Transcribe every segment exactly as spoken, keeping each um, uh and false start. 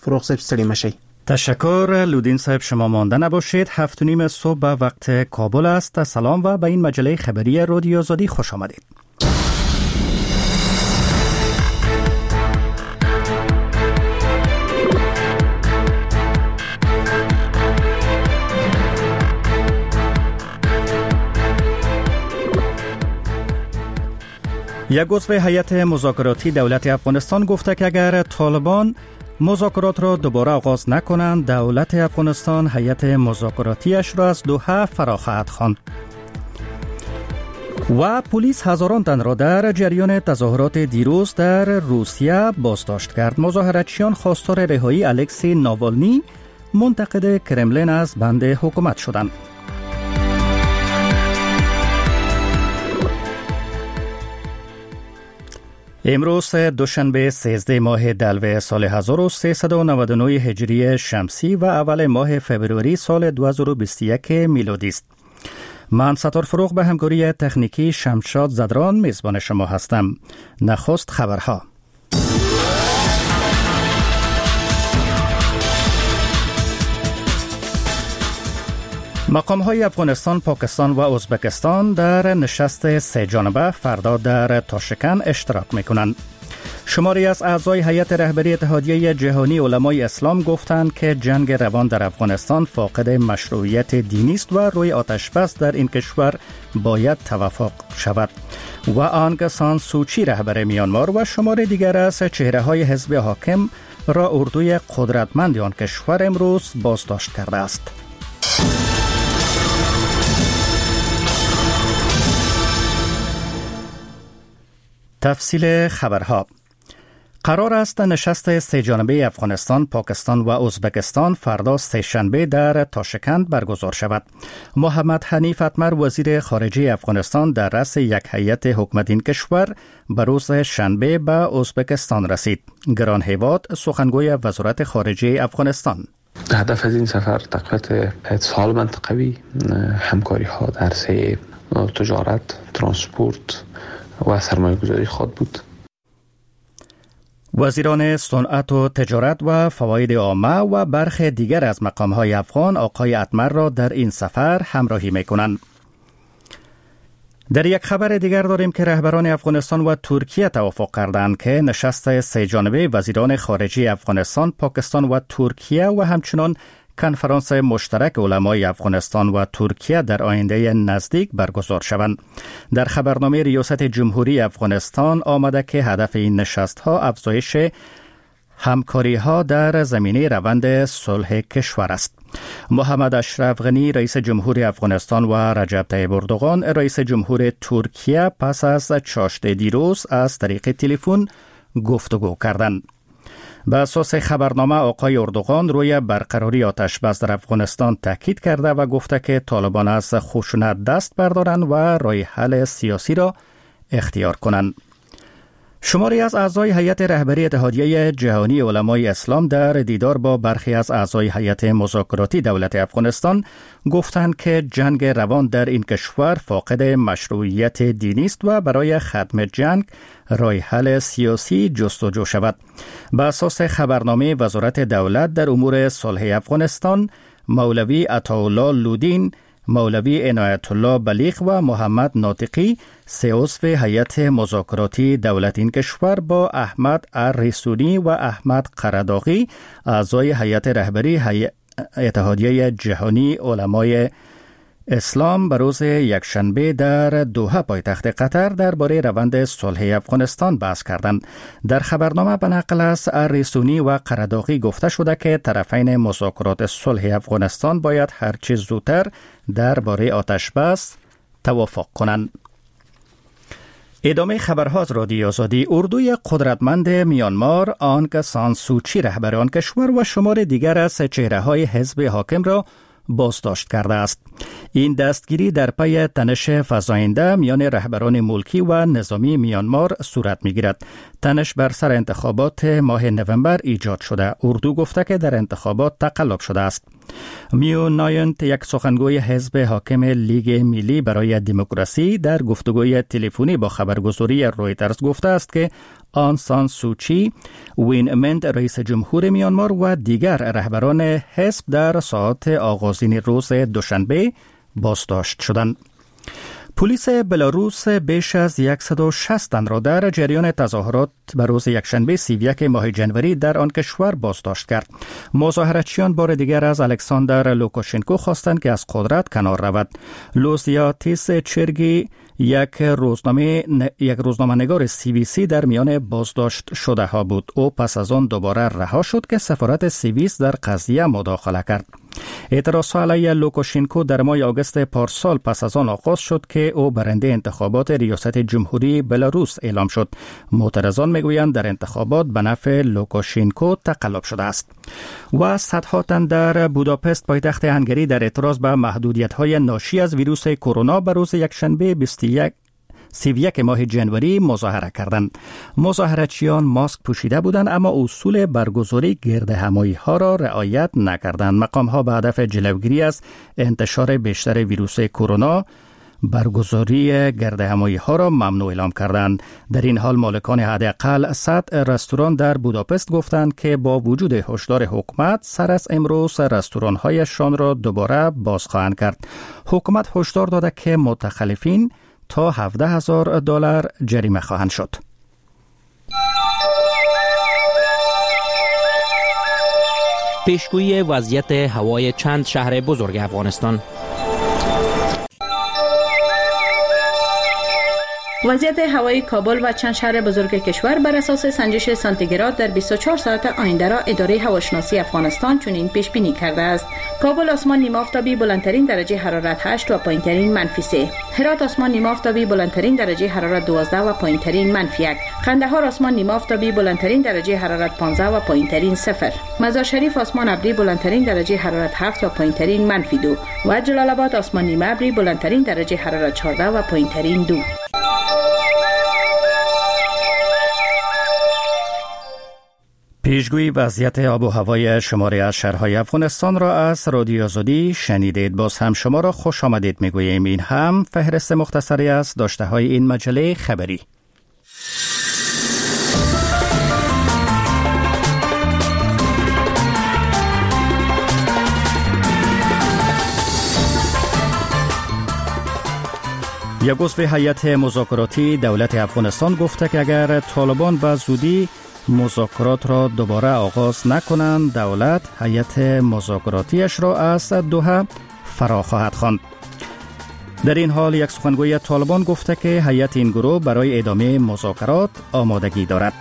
فروغ صاحب ستړي مشي. تشکر لودین صاحب، شما مانده نباشید. هفت و نیم صبح به وقت کابل است. سلام و به این مجله خبری رادیو آزادی خوش آمدید. یک عضو هیئت مذاکراتی دولت افغانستان گفته که اگر طالبان مذاکرات را دوباره آغاز نکنند، دولت افغانستان هیئت مذاکراتیش را از دوحه فرا خواهد خواند. و پلیس هزاران تن را در جریان تظاهرات دیروز در روسیه بازداشت کرد. مظاهراتچیان خواستار رهایی الکسی ناوالنی منتقد کرملین از بند حکومت شدند. امروز دوشنبه سیزده ماه دلو سال هزار و سیصد و نود و نه هجری شمسی و اول ماه فبروری سال دو هزار و بیست و یک میلادی است. من ستار فروغ به همکاری تکنیکی شمشاد زدران میزبان شما هستم. نخست خبرها. مقام‌های افغانستان، پاکستان و ازبکستان در نشست سه جانبه فردا در تاشکند اشتراک می‌کنند. شماری از اعضای هیئت رهبری اتحادیه جهانی علمای اسلام گفتند که جنگ روان در افغانستان فاقد مشروعیت دینی است و روی آتش بس در این کشور باید توافق شود. و آنگ سان سوچی رهبر میانمار و شماری دیگر از چهره‌های حزب حاکم را اردوی قدرتمند آن کشور امروز بازداشت کرده است. تفصیل خبرها. قرار است نشست سه جانبه افغانستان، پاکستان و ازبکستان فردا سه‌شنبه در تاشکند برگزار شود. محمد حنیف اتمر وزیر خارجه افغانستان در رأس یک هیئت حکومت این کشور به روز شنبه به ازبکستان رسید. گران هیواد سخنگوی وزارت خارجه افغانستان: هدف از این سفر تقویت اتصال منطقوی، همکاری ها در عرصه تجارت، ترانسپورت و سرمایه‌گذاری خود بود. وزیران صنعت و تجارت و فواید عامه و برخی دیگر از مقام‌های افغان آقای اتمر را در این سفر همراهی می‌کنند. در یک خبر دیگر داریم که رهبران افغانستان و ترکیه توافق کردند که نشست سه جانبه وزیران خارجه افغانستان، پاکستان و ترکیه و همچنان کنفرانس مشترک علمای افغانستان و ترکیه در آینده نزدیک برگزار شوند. در خبرنامه ریاست جمهوری افغانستان آمده که هدف این نشست‌ها افزایش همکاری‌ها در زمینه روند صلح کشور است. محمد اشرف غنی رئیس جمهوری افغانستان و رجب طیب اردوغان رئیس جمهور ترکیه پس از چاشت دیروز از طریق تلفن گفتگو کردند. به اساس خبرنامه آقای اردوغان روی برقراری آتش بس در افغانستان تاکید کرده و گفته که طالبان از خشونت دست بردارند و راه حل سیاسی را اختیار کنند. شماری از اعضای هیئت رهبری اتحادیه جهانی علمای اسلام در دیدار با برخی از اعضای هیئت مذاکراتی دولت افغانستان گفتند که جنگ روان در این کشور فاقد مشروعیت دینی است و برای ختم جنگ راه حل سیاسی جستجو شود. به اساس خبرنامه وزارت دولت در امور صلح افغانستان، مولوی عطاالله لودین، مولوی عنایت الله بلیغ و محمد ناطقی سه عضو هیئت مذاکراتی دولت این کشور با احمد الرسونی و احمد قرداغی اعضای هیئت رهبری اتحادیه جهانی علمای اسلام به روز یکشنبه در دوحه پایتخت قطر درباره روند صلح افغانستان بحث کردند. در خبرنامه به نقل از الرسونی و قرداغی گفته شده که طرفین مذاکرات صلح افغانستان باید هرچه زودتر درباره آتش بس توافق کنند. ادامه خبرها از رادیو آزادی. اردوی قدرتمند میانمار آنگ سان سوچی رهبر آن کشور و شمار دیگر از چهره‌های حزب حاکم را بازداشت کرده است. این دستگیری در پی تنش فزاینده میان رهبران ملکی و نظامی میانمار صورت می‌گیرد. تنش بر سر انتخابات ماه نوامبر ایجاد شده. اردو گفته که در انتخابات تقلب شده است. میو ناینت، یک سخنگوی حزب حاکم لیگ ملی برای دموکراسی، در گفتگوی تلفنی با خبرگزاری رویترز گفته است که آن سان سوچی، وین منت رئیس جمهور میانمار و دیگر رهبران حزب در ساعات آغازین روز دوشنبه بازداشت شدند. پلیس بلاروس بیش از صد و شصت تن را در جریان تظاهرات به روز یکشنبه سی و یک ماه جنوری در آن کشور بازداشت کرد. مظاهرچیان بار دیگر از الکساندر لوکاشنکو خواستند که از قدرت کنار رود. لوزیاتیس چرگی یک روزنامه یک روزنامه نگار سی بی سی در میان بازداشت شده ها بود. او پس از آن دوباره رها شد که سفارت سوئیس در قضیه مداخله کرد. اعتراضات علیه لوکاشنکو در ماه آگوست پارسال پس از آن آغاز شد که او برنده انتخابات ریاست جمهوری بلاروس اعلام شد. معترضان میگویند در انتخابات به نفع لوکاشنکو تقلب شده است. و صدها تن در بوداپست پایتخت هنگری در اعتراض به محدودیت‌های ناشی از ویروس کرونا به روز یکشنبه بیست و یک سی و یک ماه جنوری مظاهره کردند. مظاهرچیان ماسک پوشیده بودند اما اصول برگزاری گردهمایی ها را رعایت نکردند. مقام ها به هدف جلوگیری از انتشار بیشتر ویروس کرونا برگزاری گردهمایی ها را ممنوع اعلام کردند. در این حال مالکان حداقل صد رستوران در بوداپست گفتند که با وجود هشدار حکومت سر از امروز رستوران هایشان را دوباره باز خواهند کرد. حکومت هشدار داده که متخلفین تا هفده هزار دلار جریمه خواهند شد. پیشگویی وضعیت هوای چند شهر بزرگ افغانستان. وضعیت هوایی کابل و چند شهر بزرگ کشور بر اساس سنجش سانتیگراد در بیست و چهار ساعت آینده را اداره هواشناسی افغانستان چنین پیش بینی کرده است. کابل آسمان نیمه آفتابی بلندترین درجه حرارت هشت و پایینترین منفی سه. هرات آسمان نیمه آفتابی بلندترین درجه حرارت دوازده و پایینترین منفی یک. قندهار آسمان نیمه آفتابی بلندترین درجه حرارت پانزده و پایینترین صفر. مزار شریف آسمان ابری بلندترین درجه حرارت هفت و پایینترین منفی دو و جلال آباد آسمان نیمه ابری بلندترین درجه حرارت چهارده و پایینترین دو. پیشگویی وضعیت آب و هوای شماری از شهرهای افغانستان را از رادیو آزادی شنیدید. باز هم شما را خوش آمدید میگوییم. این هم فهرست مختصری از داشته های این مجله خبری. یک عضو هیئت مذاکراتی دولت افغانستان گفته که اگر طالبان به زودی مذاکرات را دوباره آغاز نکنند، دولت هیئت مذاکراتیش را از دوحه فرا خواهد خواند. در این حال یک سخنگوی طالبان گفته که هیئت این گروه برای ادامه مذاکرات آمادگی دارد.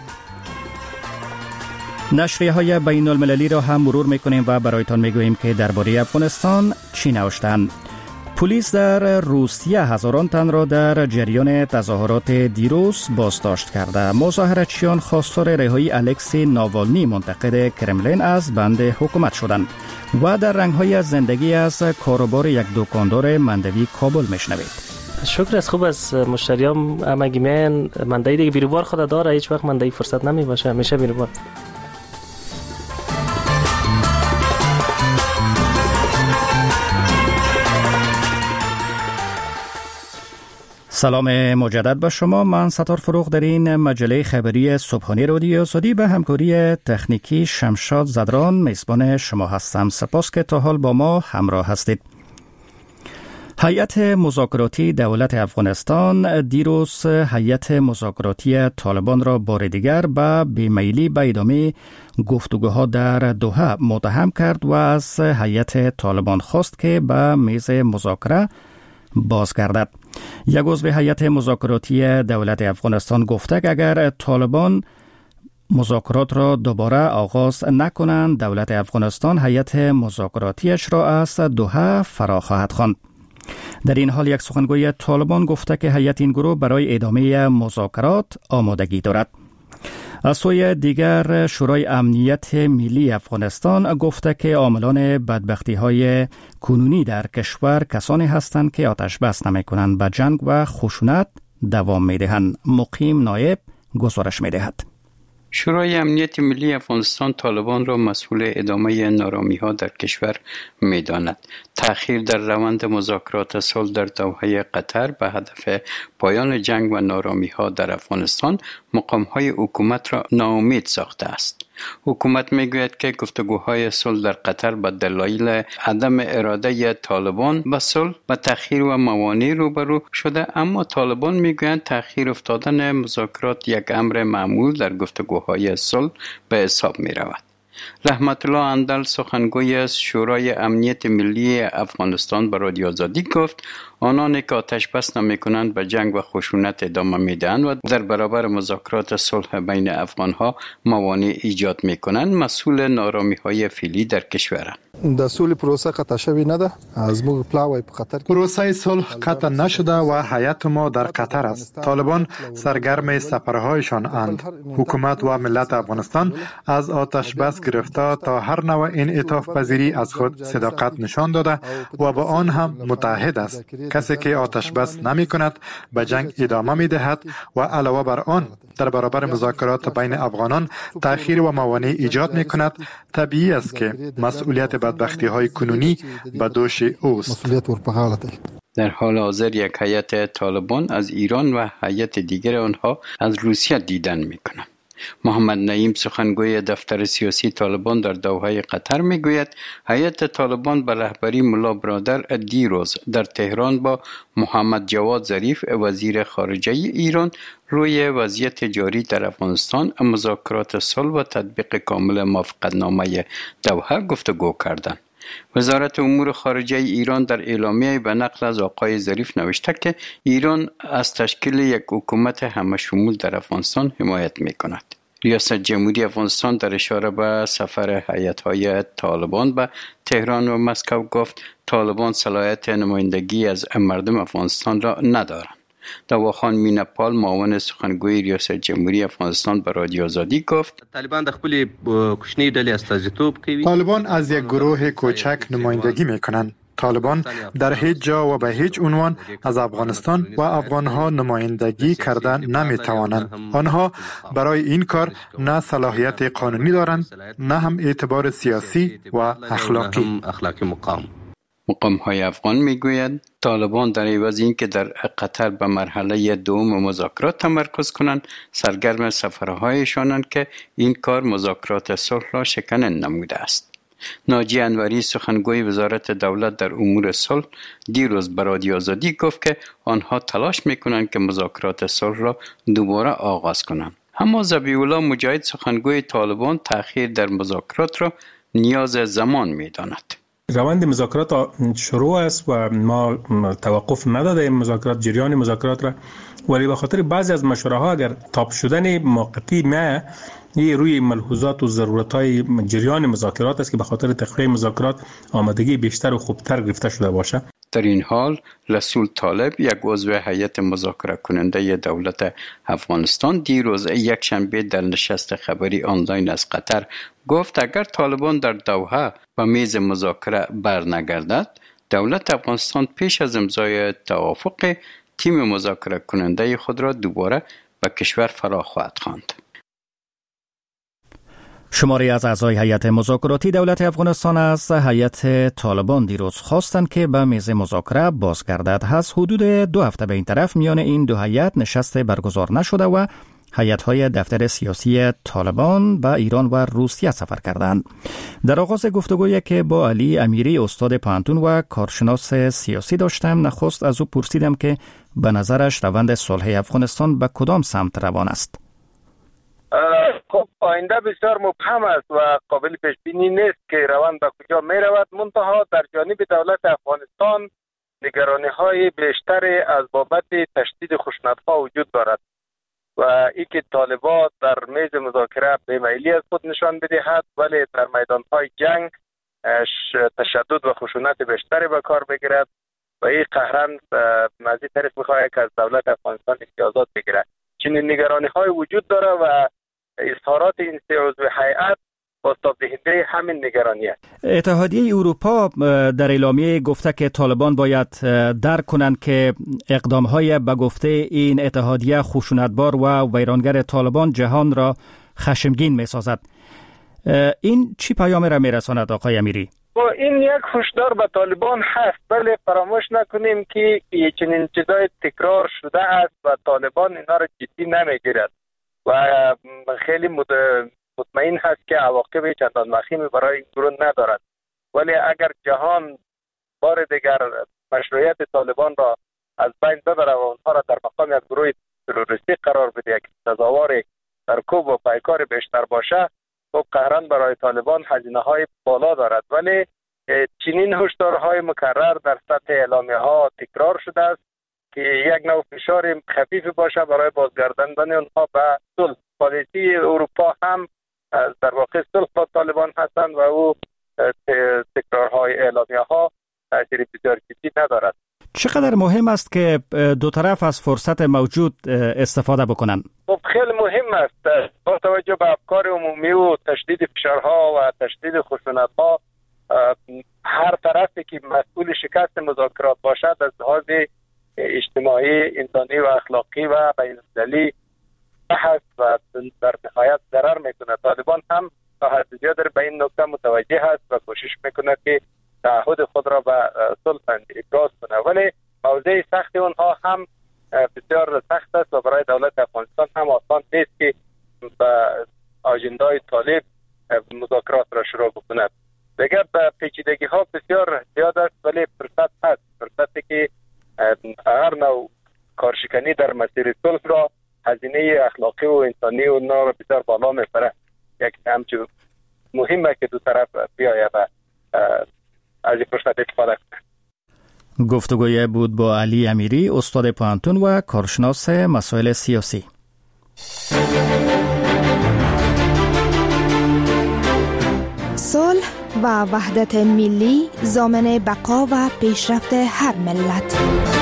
نشریه های بین المللی را هم مرور میکنیم و برایتان میگوییم که درباره افغانستان چی نوشتند. پلیس در روسیه هزاران تن را در جریان تظاهرات دیروز بازداشت کرده. مظاهرچیان خواستار رهایی الکسی ناوالنی منتقد کرملین از بند حکومت شدند. و در رنگ‌های از زندگی از کاروبار یک دکاندار مندوی کابل میشنوید. شکر از خوب از مشتریام همگی من مندهی دیگه بیروبار خود داره، هیچ وقت مندهی فرصت نمی باشه، همیشه بیروبار. سلام مجدد به شما. من ستار فروغ در این مجله خبری صبحانه رادیو آزادی به همکاری تکنیکی شمشاد زدران میزبان شما هستم. سپاس که تا حال با ما همراه هستید. هیئت مذاکراتی دولت افغانستان دیروز هیئت مذاکراتی طالبان را بار دیگر به بیمیلی به ادامه گفتگوها در دوحه متهم کرد و از هیئت طالبان خواست که به میز مذاکره بازگردد. یک عضو هیئت مذاکراتی دولت افغانستان گفته که اگر طالبان مذاکرات را دوباره آغاز نکنند، دولت افغانستان هیئت مذاکراتیش را از دوحه فرا خواهد خواند. در این حال یک سخنگوی طالبان گفته که هیئت این گروه برای ادامه مذاکرات آمادگی دارد. از سوی دیگر شورای امنیت ملی افغانستان گفته که عاملان بدبختی های کنونی در کشور کسانی هستند که آتش بس نمی کنند، به جنگ و خشونت دوام می دهند. مقیم نایب گزارش می دهد. شورای امنیت ملی افغانستان طالبان را مسئول ادامه نارامی‌ها در کشور می‌داند. تأخیر در روند مذاکرات صلح در دوحه قطر به هدف پایان جنگ و نارامی‌ها در افغانستان مقام‌های حکومت را ناامید ساخته است. حکومت میگوید که گفتگوهای صلح در قطر به دلایل عدم اراده طالبان به صلح به تأخیر و موانع روبرو شده، اما طالبان میگویند تأخیر افتادن مذاکرات یک امر معمول در گفتگوهای صلح به حساب می رود. رحمت الله اندل سخنگوی از شورای امنیت ملی افغانستان به رادیو آزادی گفت آنان که آتش بس نمی کنند به جنگ و خشونت ادامه می دهند و در برابر مذاکرات صلح بین افغانها موانع ایجاد می کنند مسئول نارامی های فعلی در کشورند. د سولې پروسه قطع شوی نه ده. از موږ پلاوی په قطر پروسه صلح قطع نشده و هیئت ما در قطر است. طالبان سرگرم سفرهایشان اند. حکومت و ملت افغانستان از آتش بس گرفته تا هر نوع انعطاف پذیری از خود صداقت نشان داده و با آن هم متحد است. کسی که آتش بس نمی کند به جنگ ادامه می دهد و علاوه بر آن در برابر مذاکرات بین افغانان تأخیر و موانع ایجاد می کند. طبیعی است که مسئولیت بدبختی های کنونی به دوش اوست. در حال حاضر یک هیئت طالبان از ایران و هیئت دیگر آنها از روسیه دیدن می کنند. محمد نعیم سخنگوی دفتر سیاسی طالبان در دوحه قطر میگوید هیئت طالبان به رهبری ملا برادر دیروز در تهران با محمد جواد ظریف وزیر خارجه ایران روی وضعیت جاری در افغانستان، مذاکرات صلح و تطبیق کامل موافقتنامه دوحه گفتگو کردند. وزارت امور خارجه ایران در اعلامیه به نقل از آقای ظریف نوشته که ایران از تشکیل یک حکومت همه شمول در افغانستان حمایت می کند. ریاست جمهوری افغانستان در اشاره به سفر هیئت‌های طالبان به تهران و مسکو گفت طالبان صلاحیت نمایندگی از مردم افغانستان را ندارند. دواخان مینپال معاون سخنگوی ریاست جمهوری افغانستان به رادیو آزادی گفت طالبان د خپل کوچنی ډلې استازیتوب کوي. طالبان از یک گروه کوچک نمایندگی میکنند. طالبان در هیچ جا و به هیچ عنوان از افغانستان و افغانها نمایندگی کردن نمیتوانند. آنها برای این کار نه صلاحیت قانونی دارند نه هم اعتبار سیاسی و اخلاقی. مقام های افغان میگوید طالبان در عوض این که در قطر به مرحله دوم مذاکرات تمرکز کنند سرگرم سفرهایشانند که این کار مذاکرات صلح را شکننده نموده است. ناجی انوری سخنگوی وزارت دولت در امور صلح دیروز به رادیو آزادی گفت که آنها تلاش میکنند که مذاکرات صلح را دوباره آغاز کنند. اما ذبیح الله مجاهد سخنگوی طالبان تأخیر در مذاکرات را نیاز زمان میداند. روند مذاکرات شروع است و ما توقف نداده مذاکرات جریان مذاکرات را، ولی به خاطر بعضی از مشوره ها اگر تاب شدن موقتی ما یه روی ملحوظات و ضرورت های جریان مذاکرات است که به خاطر تخفیف مذاکرات آمادگی بیشتر و خوبتر گرفته شده باشه. در این حال رسول طالب یک عضو هیئت مذاکره کننده دولت افغانستان دیروز یک شنبه در نشست خبری آنلاین از قطر گفت اگر طالبان در دوحه به میز مذاکره برنگردد دولت افغانستان پیش از امضای توافق تیم مذاکره کننده خود را دوباره به کشور فرا خواهد خواند. شماری از اعضای هیئت مذاکراتی دولت افغانستان از هیئت طالبان دیروز خواستند که به میز مذاکره بازگردد. هست حدود دو هفته به این طرف میان این دو هیئت نشست برگزار نشده و هیئت‌های دفتر سیاسی طالبان به ایران و روسیه سفر کردند. در آغاز گفتگویی که با علی امیری استاد پوهنتون و کارشناس سیاسی داشتم، نخست از او پرسیدم که به نظرش روند صلح افغانستان به کدام سمت روان است. خب آینده بسیار مبهم است و قابل پیش بینی نیست که روند به کجا می رود. منتها در جانب دولت افغانستان نگرانی های بیشتری از بابت تشدید خشونت‌ها وجود دارد و ای که طالبان در میز مذاکره بی‌میلی از خود نشان بدهد ولی در میدان‌های جنگ تشدد و خشونت بیشتری به کار بگیرد و این قهراً مزید طرف می‌خواهد که از دولت افغانستان امتیازات بگیرد. چنین نگرانی‌های وجود داره و اظهارات این سه عضو هیئت بازتاب دهنده همین نگرانی است. اتحادیه اروپا در اعلامیه گفته که طالبان باید درک کنند که اقدام‌های به گفته این اتحادیه خشونتبار و ویرانگر طالبان جهان را خشمگین می سازد. این چی پیام را می رساند آقای امیری؟ این یک هشدار به طالبان هست، ولی فراموش نکنیم که چنین چیزای تکرار شده است و طالبان اینا را جدی نمیگیرد و خیلی مطمئن هست که عواقب چندان وخیمی برای این گروه ندارد. ولی اگر جهان بار دیگر مشروعیت طالبان را از بین ببره و اونها را در مقام یک گروه تروریستی قرار بده، یک سزاوار سرکوب و پیکار بیشتر باشه، خب قهران برای طالبان هزینه های بالا دارد. ولی چنین هشدارهای مکرر در سطح اعلامیه ها تکرار شده است که یک نوع فشار خفیف باشه برای بازگرداندن اونها به صلح. پالیسی اروپا هم در واقع صلح با طالبان هستند و او تکرارهای اعلامیه ها تاثیر بسیار جدی ندارد. چقدر مهم است که دو طرف از فرصت موجود استفاده بکنند؟ خب خیلی مهم است با توجه به افکار عمومی و تشدید فشارها و تشدید خشونت‌ها. هر طرفی که مسئول شکست مذاکرات باشد از لحاظ اجتماعی، انسانی و اخلاقی و بین‌المللی بحث و در نهایت ضرر میکنه. طالبان هم تا حد زیادی به این نکته متوجه است و کوشش میکنه که تعهد خود را به صلح ابراز کنه، ولی موضوع سخت اونها هم بسیار سخت است و برای دولت افغانستان هم آسان نیست که به آژندای طالب مذاکرات را شروع بکند. دیگر به پیچیدگی ها بسیار زیاد است، ولی فرصت هست، فرصتی که هر نوع کارشکنی در مسیر صلح را هزینه اخلاقی و انسانی و اونا را بسیار بالا میبره. یک همچون مهمه که دو طرف بیاید و از این فرصت استفاده کنه. گفتگوی بود با علی امیری، استاد پوهنتون و کارشناس مسائل سیاسی. صلح و وحدت ملی ضامن بقا و پیشرفت هر ملت.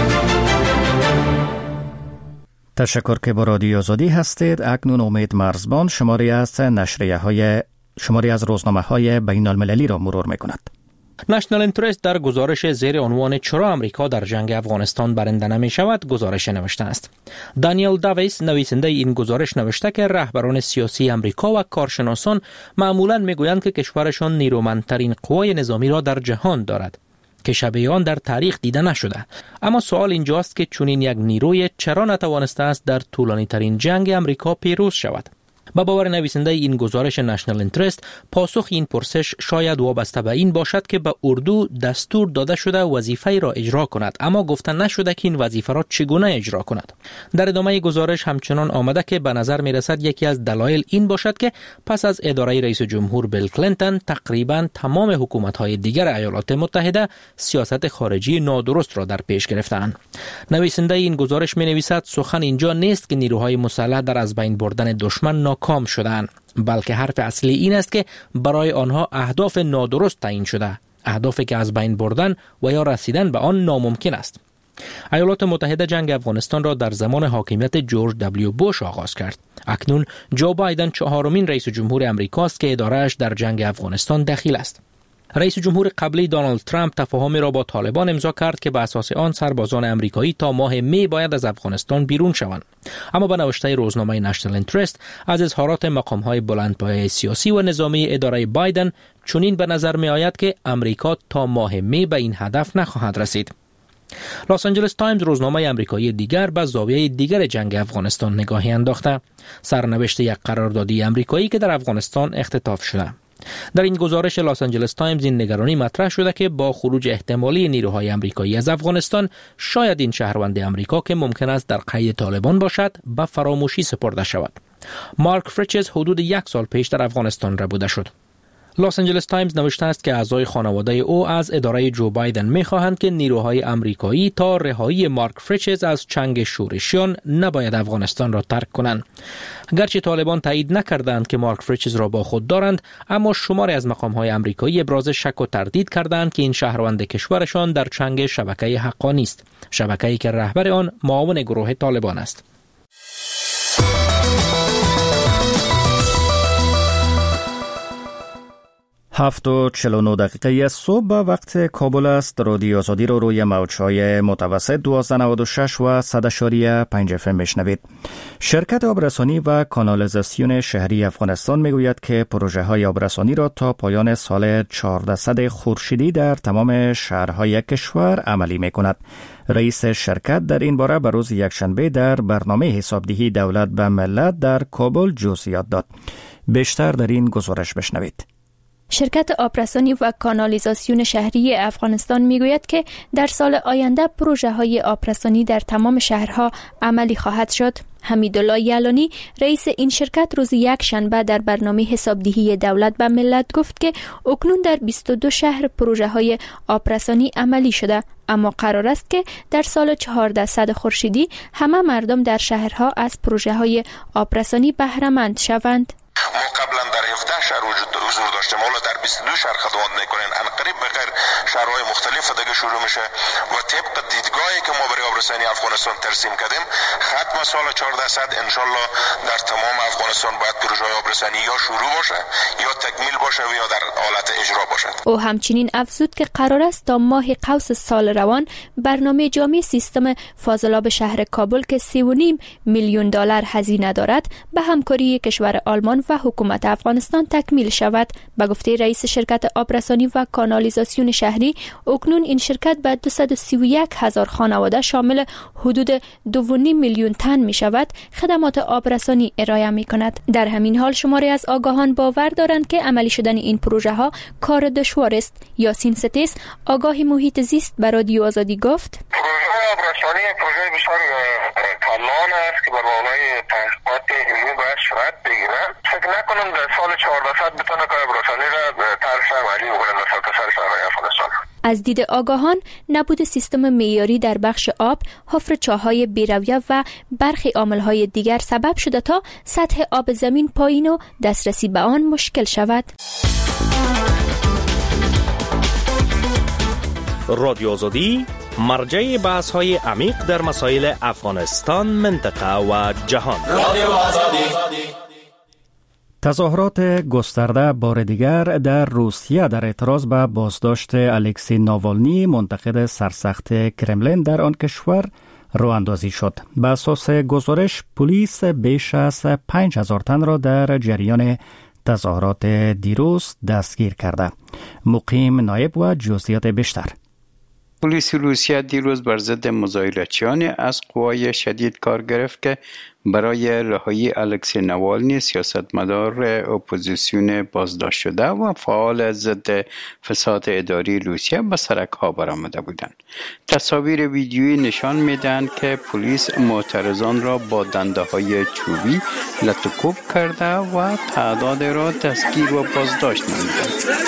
تشکر که با رادیو آزادی هستید. اکنون امید مرزبان شماری از نشریه های شماری از روزنامه های بین المللی را مرور می کند. نشنل انترست در گزارش زیر عنوان چرا امریکا در جنگ افغانستان برنده نمی شود گزارش نوشته است. دانیل داویس نویسنده این گزارش نوشته که رهبران سیاسی امریکا و کارشناسان معمولاً میگویند که کشورشان نیرومندترین قوای نظامی را در جهان دارد که شبیه آن در تاریخ دیده نشده. اما سوال اینجاست که چنین یک نیروی چرا نتوانسته است در طولانی ترین جنگ امریکا پیروز شود؟ با باور نویسنده این گزارش نشنل انترست، پاسخ این پرسش شاید وابسته به این باشد که به اردو دستور داده شده وظیفه را اجرا کند، اما گفته نشده که این وظیفه را چگونه اجرا کند. در ادامه گزارش همچنان آمده که به نظر می رسد یکی از دلایل این باشد که پس از اداره رئیس جمهور بیل کلینتون تقریبا تمام حکومت‌های دیگر ایالات متحده سیاست خارجی نادرست را در پیش گرفتند. نویسنده این گزارش می نویسد سخن اینجا نیست که نیروهای مسلح در از بین بردن دشمن ناکام شدند، بلکه حرف اصلی این است که برای آنها اهداف نادرست تعیین شده، اهدافی که از بین بردن و یا رسیدن به آن ناممکن است. ایالات متحده جنگ افغانستان را در زمان حاکمیت جورج دبلیو بوش آغاز کرد. اکنون جو بایدن چهارمین رئیس جمهور امریکاست که اداره‌اش در جنگ افغانستان دخیل است. رئیس جمهور قبلی دونالد ترامپ تفاهمی را با طالبان امضا کرد که به اساس آن سربازان امریکایی تا ماه می باید از افغانستان بیرون شوند. اما به نوشته روزنامه نشنل انترست از اظهارات مقام‌های بلندپایه سیاسی و نظامی اداره بایدن چنین به نظر می آید که امریکا تا ماه می به این هدف نخواهد رسید. لس آنجلس تایمز روزنامه آمریکایی دیگر به زاویه دیگر جنگ افغانستان نگاهی انداخته. سرنوشت یک قراردادی آمریکایی که در افغانستان اختطاف شده. در این گزارش لس آنجلس تایمز این نگرانی مطرح شده که با خروج احتمالی نیروهای آمریکایی از افغانستان شاید این شهروند آمریکا که ممکن است در قید طالبان باشد به فراموشی سپرده شود. مارک فریچز حدود یک سال پیش در افغانستان ربوده شد. لس آنجلس تایمز نوشته است که اعضای خانواده او از اداره جو بایدن می‌خواهند که نیروهای آمریکایی تا رهایی مارک فریچز از چنگ شورشیان نباید افغانستان را ترک کنند. گرچه طالبان تایید نکردند که مارک فریچز را با خود دارند، اما شماری از مقام‌های آمریکایی ابراز شک و تردید کردند که این شهروند کشورشان در چنگ شبکه حقانی است، شبکه‌ای که رهبر آن معاون گروه طالبان است. هفت و چهل و نه دقیقه صبح به وقت کابل است. رادیو آزادی رو روی موج‌های متوسط دوازده نود و شش و صد اشاری پنج اف ام میشنوید. شرکت آبرسانی و کانالیزاسیون شهری افغانستان میگوید که پروژه های آبرسانی را تا پایان سال چهاردهصد خورشیدی در تمام شهرهای کشور عملی میکند. رئیس شرکت در این باره به روز یکشنبه در برنامه حسابدهی دولت به ملت در کابل جزئیات داد. بیشتر در این گزارش بشنوید. شرکت آبرسانی و کانالیزاسیون شهری افغانستان میگوید که در سال آینده پروژه های آبرسانی در تمام شهرها عملی خواهد شد. حمیدالله یلانی رئیس این شرکت روز یک شنبه در برنامه حسابدهی دولت به ملت گفت که اکنون در بیست و دو شهر پروژه های آبرسانی عملی شده، اما قرار است که در سال چهاردهصد خورشیدی همه مردم در شهرها از پروژه های آبرسانی بهره مند شوند. ما قبلا در هفده شهر وجود حضور داشتیم، حالا در بیست و دو شهر خدمات میکنیم. ان قریب بغیر شهرهای مختلف دیگه شروع میشه و طبق دیدگاهی که ما برای آبرسانی افغانستان ترسیم کردیم، ختم سال چهاردهصد ان شاء الله در تمام افغانستان باید پروژه آبرسانی یا شروع باشه یا تکمیل باشه و یا در حالت اجرا باشه. او همچنین افزود که قرار است تا ماه قوس سال روان برنامه جامع سیستم فاضلاب شهر کابل که سی و نیم میلیون دلار هزینه دارد به همکاری کشور آلمان و حکومت افغانستان تکمیل شود. به گفته رئیس شرکت آبرسانی و کانالیزاسیون شهری، اکنون این شرکت به دویست و سی و یک هزار خانواده شامل حدود دو و نیم میلیون تن می شود خدمات آبرسانی ارائه می کند. در همین حال شماری از آگاهان باور دارند که عملی شدن این پروژه ها کار دشوار است. یاسین ستیس آگاه محیط زیست به رادیو آزادی گفت: پروژه آبرسانی پروژه بسیار کلان است که بر مبنای تحقیقات علمی باید صورت بگیره. فکر نکنم در سال چهاردهصد بتونه کار آبرسانی را طرح عملی بکنه در سرتاسر شهرهای افغانستان. از دید آگاهان، نبود سیستم معیاری در بخش آب، حفر چاه‌های بی‌رویه و برخی عامل‌های دیگر سبب شده تا سطح آب زمین پایین و دسترسی به آن مشکل شود. رادیو آزادی مرجع بحث‌های عمیق در مسائل افغانستان، منطقه و جهان. رادیو آزادی. تظاهرات گسترده بار دیگر در روسیه در اعتراض به بازداشت الکسی ناوالنی منتقد سرسخت کرملین در آن کشور راه اندازی شد. به اساس گزارش پلیس بیش از پنج هزار تن را در جریان تظاهرات دیروز دستگیر کرده. مقیم نایب و جزئیات بیشتر. پلیس روسیه دیروز بر ضد مظاهراتچیان از قوای شدید کار گرفت که برای رهایی الکسی ناوالنی سیاستمدار اپوزیسیون بازداشت شده و فعال ضد فساد اداری روسیه به سرک‌ها برآمده بودند. تصاویر ویدیویی نشان می‌دهند که پلیس معترضان را با دنده‌های چوبی لطوکوب کرده و تعداد را دستگیر و بازداشت نموده.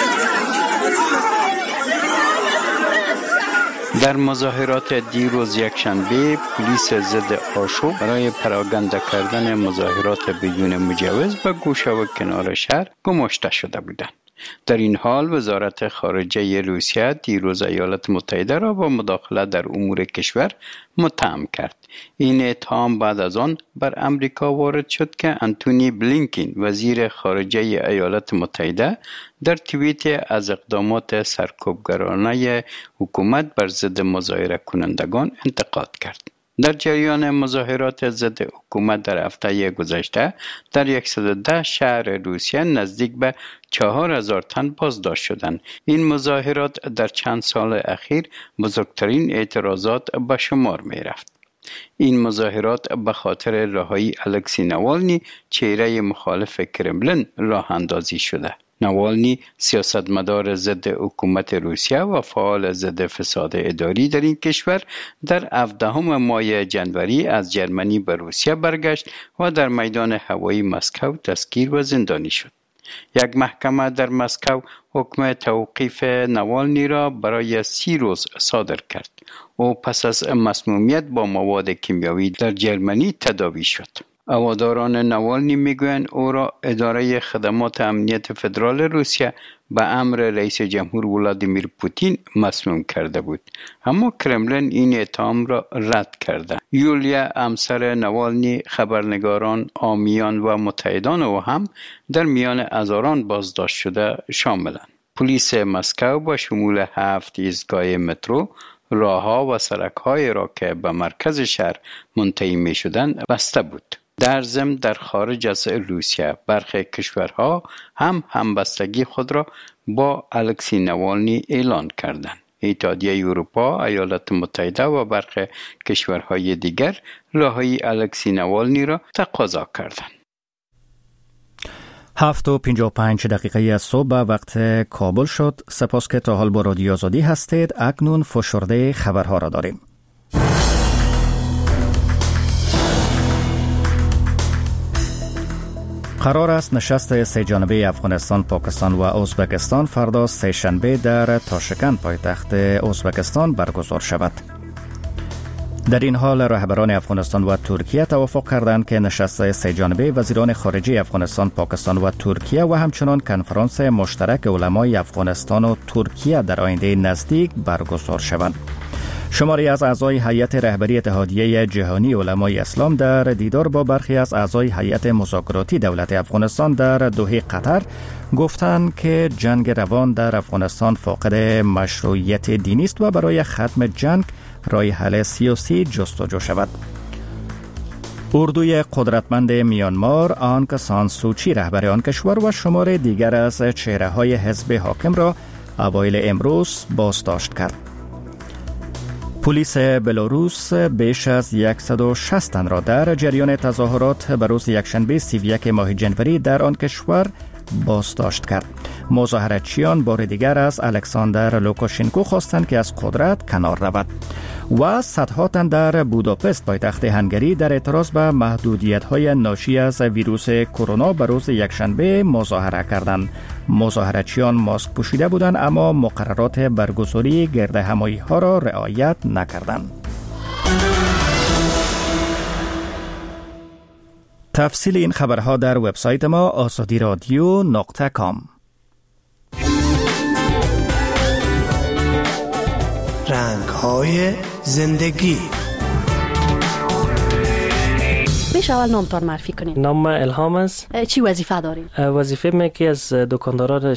در مظاهرات دیروز یکشنبه پلیس ضد آشوب برای پراگنده کردن مظاهرات بدون مجوز به گوشه و کنار شهر گماشته شده بودند. در این حال وزارت خارجه روسیه دیروز ایالات متحده را با مداخله در امور کشور متهم کرد. این اتهام بعد از آن بر امریکا وارد شد که انتونی بلینکن وزیر خارجه ایالات متحده در توییت از اقدامات سرکوبگرانه حکومت بر ضد مظاهره کنندگان انتقاد کرد. در جریان مظاهرات ضد حکومت در هفته گذشته در صد و ده شهر روسیه نزدیک به چهار هزار تن بازداشت شدند. این مظاهرات در چند سال اخیر بزرگترین اعتراضات به شمار می رفت. این مظاهرات به خاطر رهایی الکسی ناوالنی چهره مخالف کرملین راه اندازی شده. ناوالنی سیاستمدار ضد حکومت روسیه و فعال ضد فساد اداری در این کشور در هفدهم ماه جنوری از جرمنی به روسیه برگشت و در میدان هوایی مسکو دستگیر و زندانی شد. یک محکمه در مسکو حکم توقیف ناوالنی را برای سی روز صادر کرد. او پس از مسمومیت با مواد کیمیایی در جرمنی تداوی شد. هواداران ناوالنی میگویند او را اداره خدمات امنیت فدرال روسیه به امر رئیس جمهور ولادیمیر پوتین مسموم کرده بود، اما کرملین این اتهام را رد کرده. یولیا همسر ناوالنی، خبرنگاران، حامیان و متحدان او هم در میان هزاران بازداشت شده شاملند. پلیس مسکو با شمول هفت ایستگاه مترو راهها و سرک‌های را که به مرکز شهر منتهی می‌شدند بسته بود. در ضمن در خارج از روسیه برخی کشورها هم همبستگی خود را با الکسی نوالنی اعلان کردند. اتحادیه اروپا، ایالات متحده و برخی کشورهای دیگر رهایی الکسی نوالنی را تقاضا کردند. هفت و پنجاه و پنج دقیقه از صبح وقت کابل شد. سپاس که تا حال با رادیو آزادی هستید. اکنون فشرده خبرها را داریم. قرار است نشست سه جانبه افغانستان، پاکستان و ازبکستان فردا سه شنبه در تاشکند پایتخت ازبکستان برگزار شود. در این حال رهبران افغانستان و ترکیه توافق کردند که نشست سه جانبه وزیران خارجه افغانستان، پاکستان و ترکیه و همچنان کنفرانس مشترک علمای افغانستان و ترکیه در آینده نزدیک برگزار شوند. شماری از اعضای هیئت رهبری اتحادیه جهانی علمای اسلام در دیدار با برخی از اعضای هیئت مذاکراتی دولت افغانستان در دوحه قطر گفتند که جنگ روان در افغانستان فاقد مشروعیت دینی است و برای ختم جنگ راه حل سیاسی جستجو شود. اردوی قدرتمند میانمار آنگ سان سوچی رهبر آن کشور و شمار دیگر از چهره‌های حزب حاکم را اوایل امروز بازداشت کرد. پلیس بلاروس بیش از صد و شصت تن را در جریان تظاهرات به روز یکشنبه سی و یک ماه جنوری در آن کشور بازداشت کرد. مظاهراتچیان بار دیگر از الکساندر لوکاشنکو خواستند که از قدرت کنار رود و صدها تن در بوداپست پایتخت هنگری در اعتراض به محدودیت‌های ناشی از ویروس کرونا به روز یکشنبه مظاهره کردند. مظاهراتچیان ماسک پوشیده بودند اما مقررات برگزاری گردهمایی‌ها را رعایت نکردند. تفصیل این خبرها در وبسایت ما آزادی رادیو نقطه کام. رنگ‌های زندگی. بشه اول نامتان معرفی کنید. نام الهام است. چی وظیفه دارید؟ وظیفه من که از دکانداران